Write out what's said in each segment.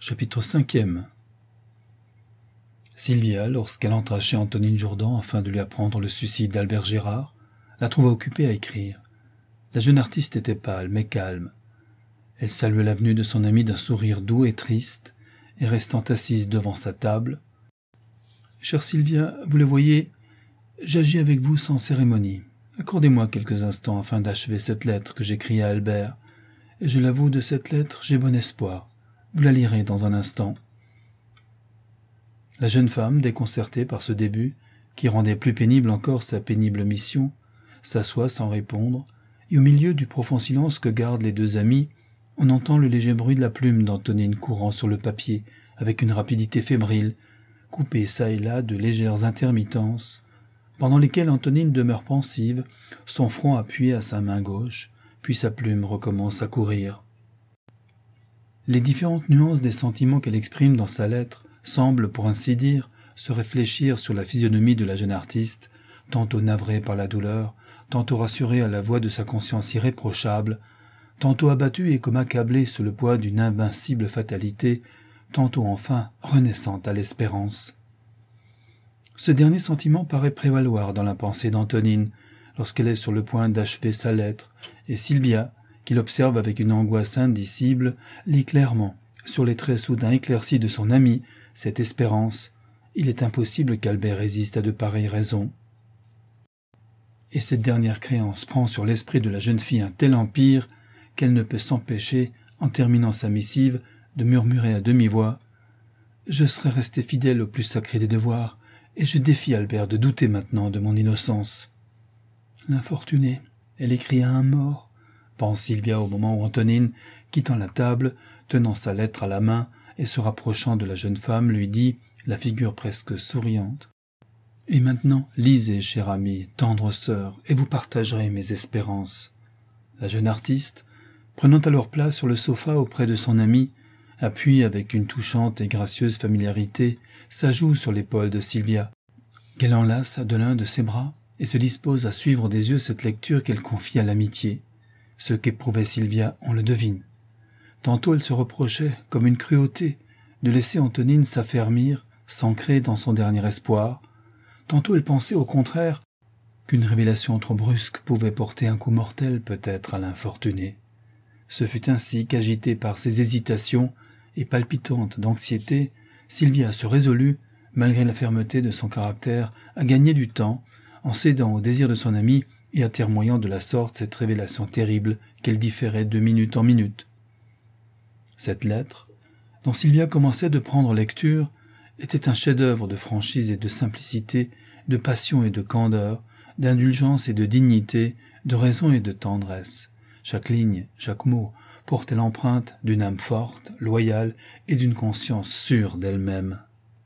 Chapitre 5e. Sylvia, lorsqu'elle entra chez Antonine Jourdan afin de lui apprendre le suicide d'Albert Gérard, la trouva occupée à écrire. La jeune artiste était pâle, mais calme. Elle saluait la venue de son ami d'un sourire doux et triste, et restant assise devant sa table. « Chère Sylvia, vous le voyez, j'agis avec vous sans cérémonie. Accordez-moi quelques instants afin d'achever cette lettre que j'écris à Albert. Et je l'avoue, de cette lettre, j'ai bon espoir. Vous la lirez dans un instant. » La jeune femme, déconcertée par ce début, qui rendait plus pénible encore sa pénible mission, s'assoit sans répondre, et au milieu du profond silence que gardent les deux amis, on entend le léger bruit de la plume d'Antonine courant sur le papier avec une rapidité fébrile, coupée çà et là de légères intermittences, pendant lesquelles Antonine demeure pensive, son front appuyé à sa main gauche, puis sa plume recommence à courir. Les différentes nuances des sentiments qu'elle exprime dans sa lettre semblent, pour ainsi dire, se réfléchir sur la physionomie de la jeune artiste, tantôt navrée par la douleur, tantôt rassurée à la voix de sa conscience irréprochable, tantôt abattue et comme accablée sous le poids d'une invincible fatalité, tantôt enfin renaissante à l'espérance. Ce dernier sentiment paraît prévaloir dans la pensée d'Antonine, lorsqu'elle est sur le point d'achever sa lettre, et Sylvia, qui l'observe avec une angoisse indicible, lit clairement, sur les traits soudain éclaircis de son ami, cette espérance. Il est impossible qu'Albert résiste à de pareilles raisons. Et cette dernière créance prend sur l'esprit de la jeune fille un tel empire qu'elle ne peut s'empêcher, en terminant sa missive, de murmurer à demi-voix « Je serai restée fidèle au plus sacré des devoirs, et je défie Albert de douter maintenant de mon innocence. » L'infortunée, elle écrit à un mort, pense Sylvia au moment où Antonine, quittant la table, tenant sa lettre à la main et se rapprochant de la jeune femme, lui dit, la figure presque souriante « Et maintenant, lisez, chère amie, tendre sœur, et vous partagerez mes espérances. » La jeune artiste, prenant alors place sur le sofa auprès de son amie, appuie avec une touchante et gracieuse familiarité sa joue sur l'épaule de Sylvia, qu'elle enlace de l'un de ses bras et se dispose à suivre des yeux cette lecture qu'elle confie à l'amitié. Ce qu'éprouvait Sylvia, on le devine. Tantôt elle se reprochait, comme une cruauté, de laisser Antonine s'affermir, s'ancrer dans son dernier espoir. Tantôt elle pensait au contraire qu'une révélation trop brusque pouvait porter un coup mortel peut-être à l'infortunée. Ce fut ainsi qu'agitée par ses hésitations et palpitante d'anxiété, Sylvia se résolut, malgré la fermeté de son caractère, à gagner du temps, en cédant au désir de son ami et atermoyant de la sorte cette révélation terrible qu'elle différait de minute en minute. Cette lettre, dont Sylvia commençait de prendre lecture, était un chef-d'œuvre de franchise et de simplicité, de passion et de candeur, d'indulgence et de dignité, de raison et de tendresse. Chaque ligne, chaque mot, portait l'empreinte d'une âme forte, loyale et d'une conscience sûre d'elle-même.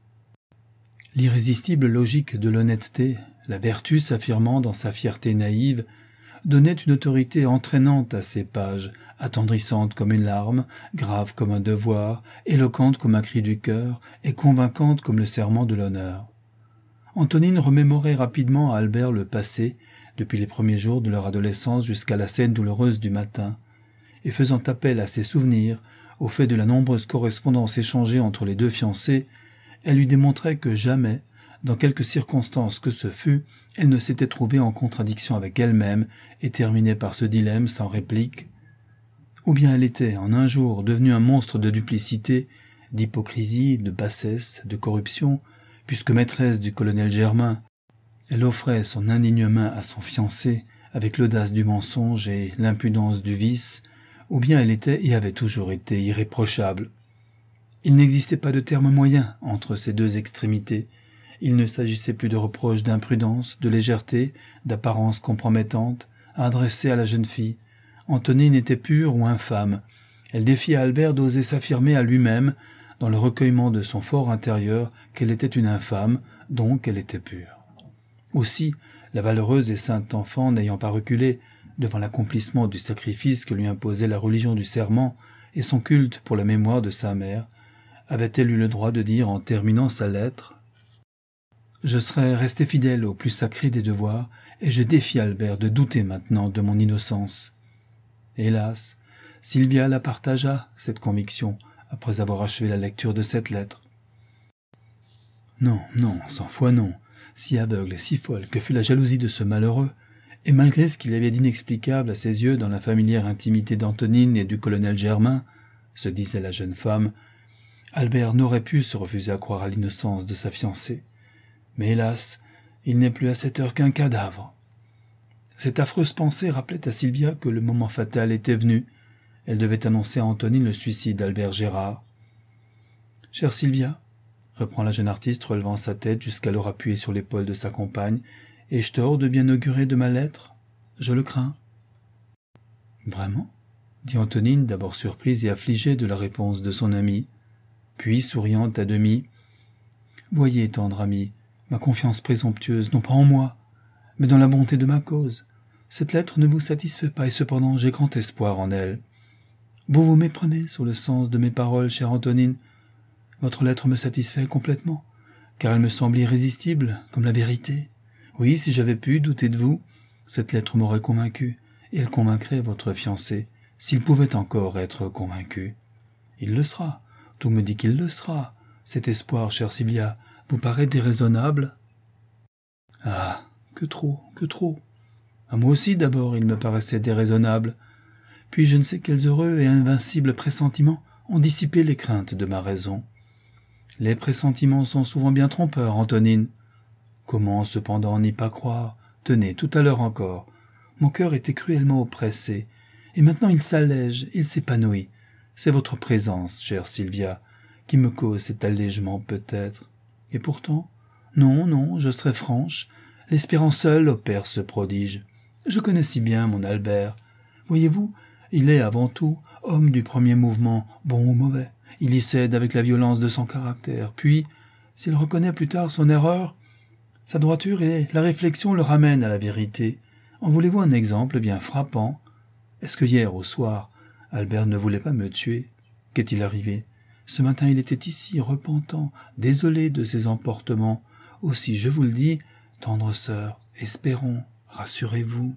L'irrésistible logique de l'honnêteté, la vertu s'affirmant dans sa fierté naïve, donnait une autorité entraînante à ces pages, attendrissante comme une larme, grave comme un devoir, éloquente comme un cri du cœur et convaincante comme le serment de l'honneur. Antonine remémorait rapidement à Albert le passé, depuis les premiers jours de leur adolescence jusqu'à la scène douloureuse du matin, et faisant appel à ses souvenirs, au fait de la nombreuse correspondance échangée entre les deux fiancés, elle lui démontrait que jamais, dans quelque circonstance que ce fût, elle ne s'était trouvée en contradiction avec elle-même et terminait par ce dilemme sans réplique. Ou bien elle était, en un jour, devenue un monstre de duplicité, d'hypocrisie, de bassesse, de corruption, puisque maîtresse du colonel Germain, elle offrait son indigne main à son fiancé avec l'audace du mensonge et l'impudence du vice, ou bien elle était et avait toujours été irréprochable. Il n'existait pas de terme moyen entre ces deux extrémités. Il ne s'agissait plus de reproches d'imprudence, de légèreté, d'apparence compromettante à adresser à la jeune fille. Antonine était pure ou infâme. Elle défiait Albert d'oser s'affirmer à lui-même, dans le recueillement de son fort intérieur, qu'elle était une infâme, donc elle était pure. Aussi, la valeureuse et sainte enfant n'ayant pas reculé devant l'accomplissement du sacrifice que lui imposait la religion du serment et son culte pour la mémoire de sa mère, avait-elle eu le droit de dire en terminant sa lettre « Je serai restée fidèle au plus sacré des devoirs et je défie Albert de douter maintenant de mon innocence. » Hélas, Sylvia la partagea, cette conviction, après avoir achevé la lecture de cette lettre. Non, non, 100 fois non, si aveugle et si folle que fut la jalousie de ce malheureux, et malgré ce qu'il y avait d'inexplicable à ses yeux dans la familière intimité d'Antonine et du colonel Germain, se disait la jeune femme, Albert n'aurait pu se refuser à croire à l'innocence de sa fiancée. Mais hélas, il n'est plus à cette heure qu'un cadavre. Cette affreuse pensée rappelait à Sylvia que le moment fatal était venu. Elle devait annoncer à Antonine le suicide d'Albert Gérard. « Chère Sylvia, » reprend la jeune artiste relevant sa tête jusqu'alors appuyée sur l'épaule de sa compagne, « ai-je tort de bien augurer de ma lettre? Je le crains. »« Vraiment ?» dit Antonine, d'abord surprise et affligée de la réponse de son amie, puis souriant à demi. « Voyez, tendre ami, ma confiance présomptueuse, non pas en moi, mais dans la bonté de ma cause. Cette lettre ne vous satisfait pas, et cependant j'ai grand espoir en elle. Vous vous méprenez sur le sens de mes paroles, chère Antonine. Votre lettre me satisfait complètement, car elle me semble irrésistible, comme la vérité. Oui, si j'avais pu douter de vous, cette lettre m'aurait convaincu, et elle convaincrait votre fiancé, s'il pouvait encore être convaincu. Il le sera, tout me dit qu'il le sera. Cet espoir, chère Sylvia, vous paraît déraisonnable? Ah, que trop, que trop. À moi aussi, d'abord, il me paraissait déraisonnable. Puis je ne sais quels heureux et invincibles pressentiments ont dissipé les craintes de ma raison. Les pressentiments sont souvent bien trompeurs, Antonine. Comment, cependant, n'y pas croire? Tenez, tout à l'heure encore, mon cœur était cruellement oppressé, et maintenant il s'allège, il s'épanouit. C'est votre présence, chère Sylvia, qui me cause cet allègement peut-être. Et pourtant, non, je serai franche, l'espérance seule opère ce prodige. Je connais si bien mon Albert. Voyez-vous, il est avant tout homme du premier mouvement, bon ou mauvais. Il y cède avec la violence de son caractère. Puis, s'il reconnaît plus tard son erreur, sa droiture et la réflexion le ramènent à la vérité. En voulez-vous un exemple bien frappant? Est-ce que hier, au soir, Albert ne voulait pas me tuer? Qu'est-il arrivé? Ce matin, il était ici, repentant, désolé de ses emportements. Aussi, je vous le dis, tendre sœur, espérons, rassurez-vous.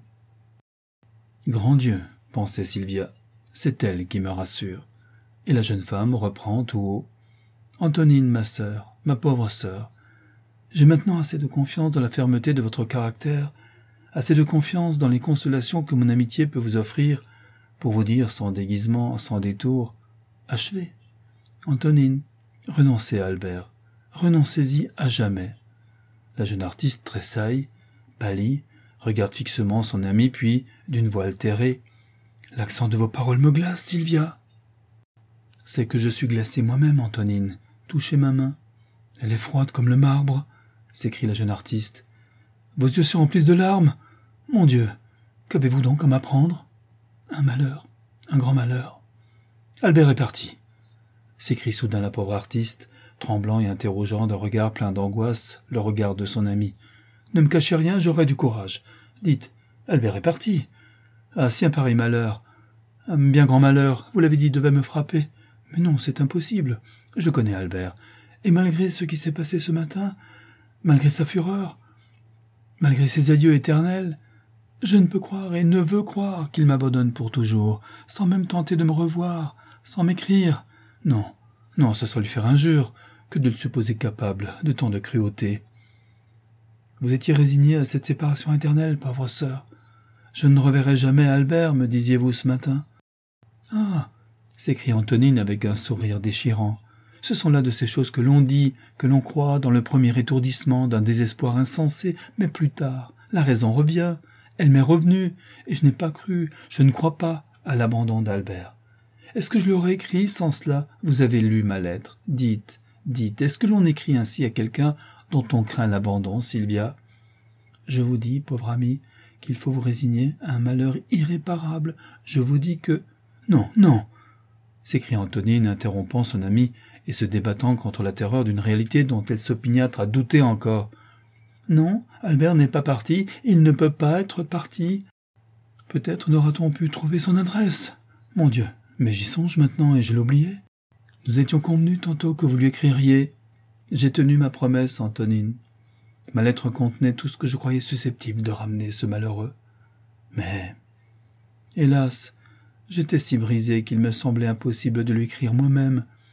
Grand Dieu, pensait Sylvia, c'est elle qui me rassure. Et la jeune femme reprend tout haut. Antonine, ma sœur, ma pauvre sœur, j'ai maintenant assez de confiance dans la fermeté de votre caractère, assez de confiance dans les consolations que mon amitié peut vous offrir, pour vous dire sans déguisement, sans détour, achevez. Antonine, renoncez à Albert, renoncez-y à jamais. La jeune artiste tressaille, pâlit, regarde fixement son amie, puis, d'une voix altérée, « L'accent de vos paroles me glace, Sylvia. » « C'est que je suis glacée moi-même, Antonine. Touchez ma main. Elle est froide comme le marbre, » s'écrie la jeune artiste. « Vos yeux se remplissent de larmes. Mon Dieu, qu'avez-vous donc à m'apprendre? Un malheur, un grand malheur. »« Albert est parti, » s'écrie soudain la pauvre artiste, tremblant et interrogeant d'un regard plein d'angoisse le regard de son ami. « Ne me cachez rien, j'aurai du courage. Dites, Albert est parti. Ah, si un pareil malheur, un bien grand malheur, vous l'avez dit, devait me frapper. Mais non, c'est impossible. Je connais Albert. Et malgré ce qui s'est passé ce matin, malgré sa fureur, malgré ses adieux éternels, je ne peux croire et ne veux croire qu'il m'abandonne pour toujours, sans même tenter de me revoir, sans m'écrire. Non, ce serait lui faire injure que de le supposer capable de tant de cruauté. Vous étiez résignée à cette séparation éternelle, pauvre sœur. Je ne reverrai jamais Albert, me disiez-vous ce matin. Ah, s'écrie Antonine avec un sourire déchirant. Ce sont là de ces choses que l'on dit, que l'on croit dans le premier étourdissement d'un désespoir insensé, mais plus tard, la raison revient, elle m'est revenue, et je n'ai pas cru, je ne crois pas à l'abandon d'Albert. Est-ce que je lui aurais écrit sans cela? Vous avez lu ma lettre. Dites, est-ce que l'on écrit ainsi à quelqu'un dont on craint l'abandon, Sylvia? Je vous dis, pauvre amie, qu'il faut vous résigner à un malheur irréparable. Je vous dis que... Non, s'écrie Antonine, interrompant son amie et se débattant contre la terreur d'une réalité dont elle s'opiniâtre à douter encore. Non, Albert n'est pas parti, il ne peut pas être parti. Peut-être n'aura-t-on pu trouver son adresse. Mon Dieu, mais j'y songe maintenant et je l'ai oublié. Nous étions convenus tantôt que vous lui écririez. J'ai tenu ma promesse, Antonine. Ma lettre contenait tout ce que je croyais susceptible de ramener ce malheureux. Mais, hélas, j'étais si brisé qu'il me semblait impossible de lui écrire moi-même.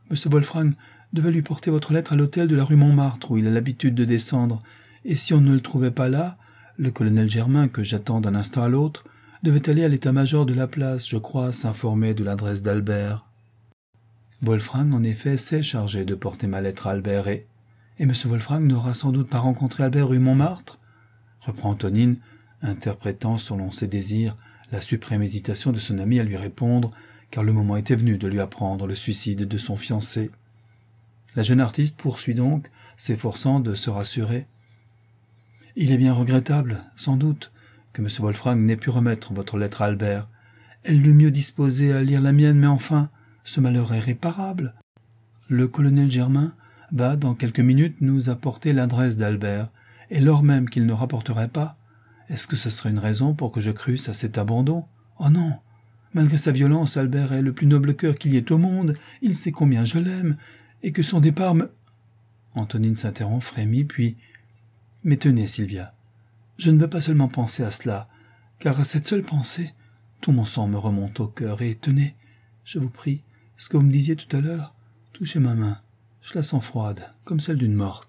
Monsieur Wolfrang devait lui porter votre lettre à l'hôtel de la rue Montmartre, où il a l'habitude de descendre, et si on ne le trouvait pas là, le colonel Germain, que j'attends d'un instant à l'autre, devait aller à l'état-major de la place, je crois, s'informer de l'adresse d'Albert. Wolfrang, en effet, s'est chargé de porter ma lettre à Albert et M. Wolfrang n'aura sans doute pas rencontré Albert rue Montmartre, reprend Antonine, interprétant selon ses désirs la suprême hésitation de son ami à lui répondre, car le moment était venu de lui apprendre le suicide de son fiancé. La jeune artiste poursuit donc, s'efforçant de se rassurer. « Il est bien regrettable, sans doute, que M. Wolfrang n'ait pu remettre votre lettre à Albert. Elle l'eût mieux disposé à lire la mienne, mais enfin, ce malheur est réparable. Le colonel Germain va, dans quelques minutes, nous apporter l'adresse d'Albert, et lors même qu'il ne rapporterait pas. Est-ce que ce serait une raison pour que je crusse à cet abandon? Oh non! Malgré sa violence, Albert est le plus noble cœur qu'il y ait au monde. Il sait combien je l'aime, et que son départ me... » Antonine s'interrompt, frémit, puis... « Mais tenez, Sylvia, je ne veux pas seulement penser à cela, car à cette seule pensée, tout mon sang me remonte au cœur, et tenez, je vous prie, ce que vous me disiez tout à l'heure, touchez ma main, je la sens froide, comme celle d'une morte. »